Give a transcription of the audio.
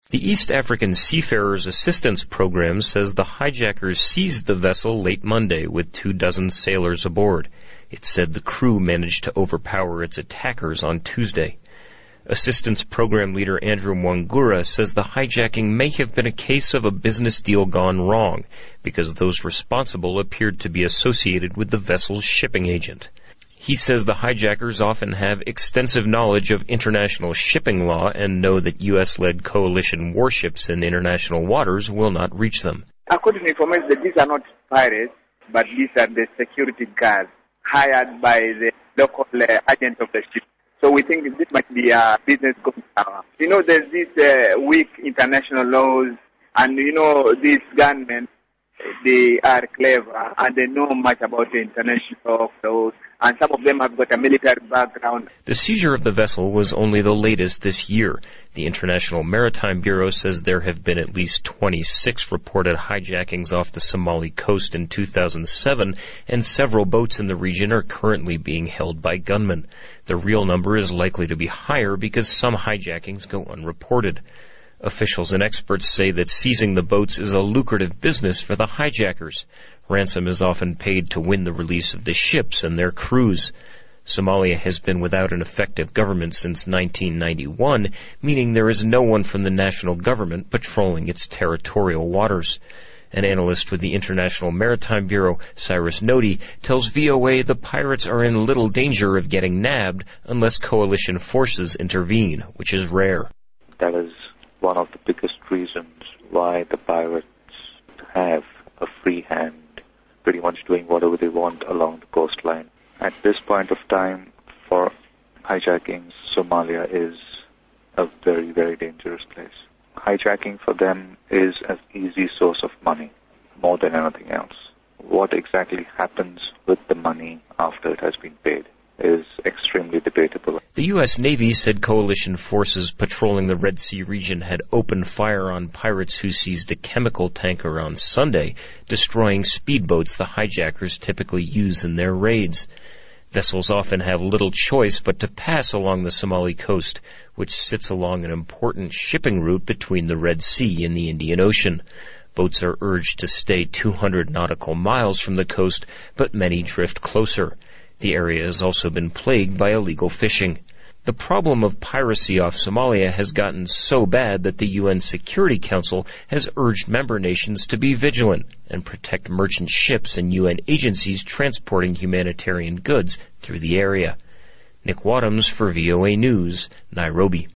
The East African Seafarers Assistance Program says the hijackers seized the vessel late Monday with 24 sailors aboard. It said the crew managed to overpower its attackers on Tuesday. Assistance Program leader Andrew Mwangura says the hijacking may have been a case of a business deal gone wrong because those responsible appeared to be associated with the vessel's shipping agent. He says the hijackers often have extensive knowledge of international shipping law and know that U.S.-led coalition warships in international waters will not reach them. According to information, these are not pirates, but these are the security guards hired by the local agent of the ship. So we think this might be a business going sour. There's these weak international laws, and these gunmen, they are clever, and they know much about the international laws, and some of them have got a military background. The seizure of the vessel was only the latest this year. The International Maritime Bureau says there have been at least 26 reported hijackings off the Somali coast in 2007, and several boats in the region are currently being held by gunmen. The real number is likely to be higher because some hijackings go unreported. Officials and experts say that seizing the boats is a lucrative business for the hijackers. Ransom is often paid to win the release of the ships and their crews. Somalia has been without an effective government since 1991, meaning there is no one from the national government patrolling its territorial waters. An analyst with the International Maritime Bureau, Cyrus Nodi, tells VOA the pirates are in little danger of getting nabbed unless coalition forces intervene, which is rare. That is one of the biggest reasons why the pirates have a free hand, pretty much doing whatever they want along the coastline. At this point of time, for hijacking, Somalia is a very, very dangerous place. Hijacking for them is an easy source of money, more than anything else. What exactly happens with the money after it has been paid is extremely debatable. The U.S. Navy said coalition forces patrolling the Red Sea region had opened fire on pirates who seized a chemical tanker on Sunday, destroying speedboats the hijackers typically use in their raids. Vessels often have little choice but to pass along the Somali coast, which sits along an important shipping route between the Red Sea and the Indian Ocean. Boats are urged to stay 200 nautical miles from the coast, but many drift closer. The area has also been plagued by illegal fishing. The problem of piracy off Somalia has gotten so bad that the UN Security Council has urged member nations to be vigilant and protect merchant ships and UN agencies transporting humanitarian goods through the area. Nick Wadhams for VOA News, Nairobi.